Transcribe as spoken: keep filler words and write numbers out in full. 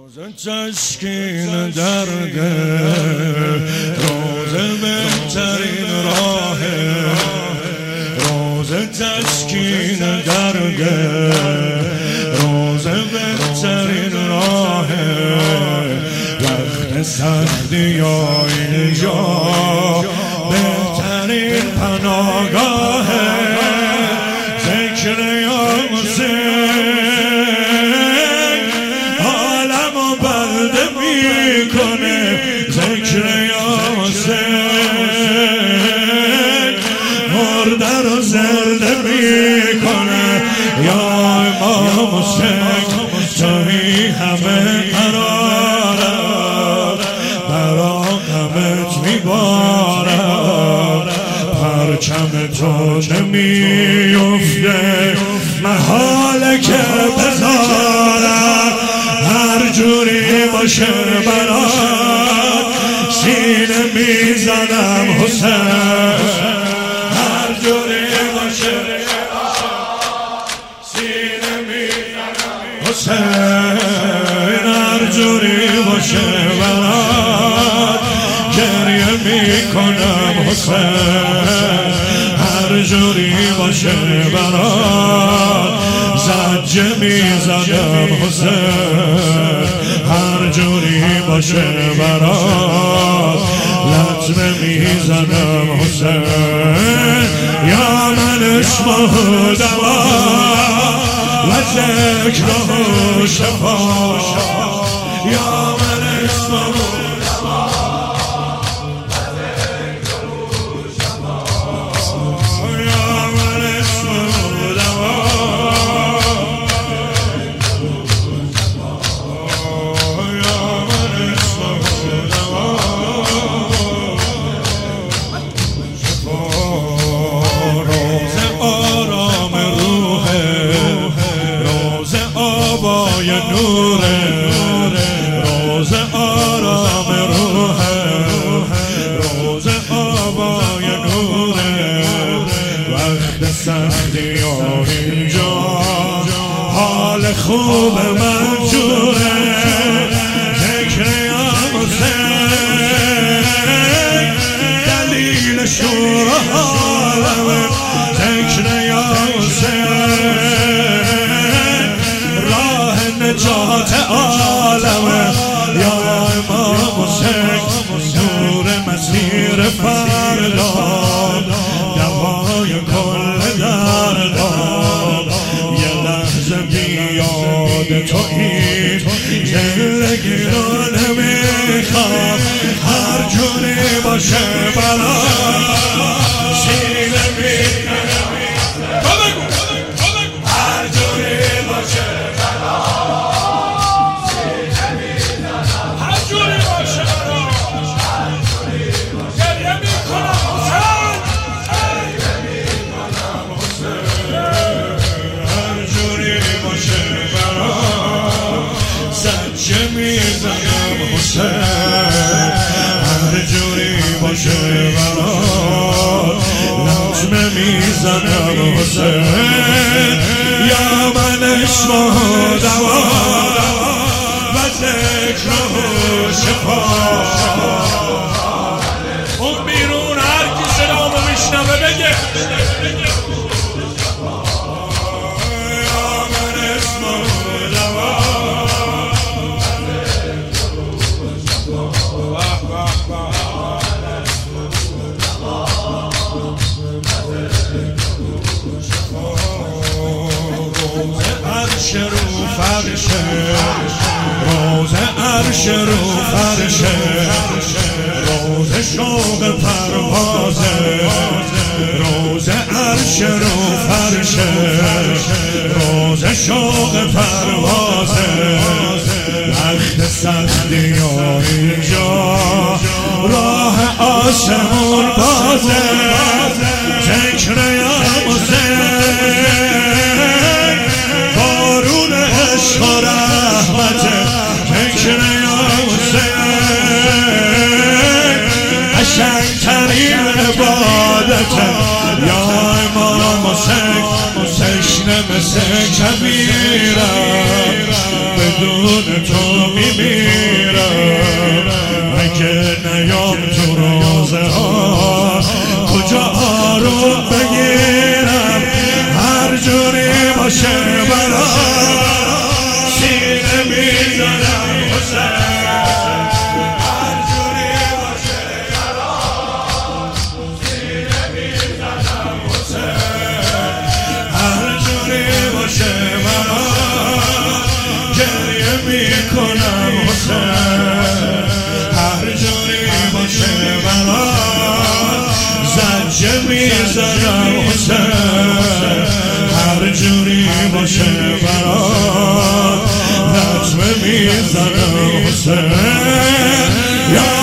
تشکین درده روزه بهترین راه روزه تشکین درده روزه بهترین راه وقت سختی یا اینجا بهترین پناهگاه ذکر یا حسین عالمو بلده میکنه ذکر یا حسین مرده رو زنده میکنه یا امام حسین توی همه قراره برا غمت میباره پرچم تو نمیفته محاله که بذاره هر جوری باشه برات سینه میزنم حسین هر جوری باشه سینه میزنم حسین هر جوری باشه برات گریه میکنم حسین هر جوری باشه برات زجه میزنم حسین هر جوری باشه برات لطمه میزنم حسین یا من اسمه دوا و ذکره شفا یا من اسمه نوره روز آرام روحه روز آبای نوره وقت سختی ها اینجا حال خوب من جوره ذکر یا حسین دلیل شور حالمه ذکر یا حسین نجات عالمه یا امام حسین نور مسیر فردا دوای کل دردان یه لحظه بیاد تویی زندگی رو نمیخوام هر جوری باشه برا سینه میکنم هر جوری باشه میزنم حسین هر جوری باشه برات لطمه میزنم حسین یا من اسمه دوا و ذکره شفا اون بیرون هر کی صدامو میشنوه بگه یا من اسمه دوا عرش رو فرشه روز عرش رو فرشه روز شوق پروازه روز عرش رو فرشه روز شوق پروازه وقت سختی ها اینجا راه آسمون بازه ذکر یا حسین بارون عشق و رحمت ذکر یا حسین قشنگترین عبادت یا امام حسین تشنه مثل کبیرم بدون تو میمیرم گریه میکنم حسین، هر جوری باشه برات زجه میزنم حسین، هر جوری باشه برات لطمه میزنم حسین.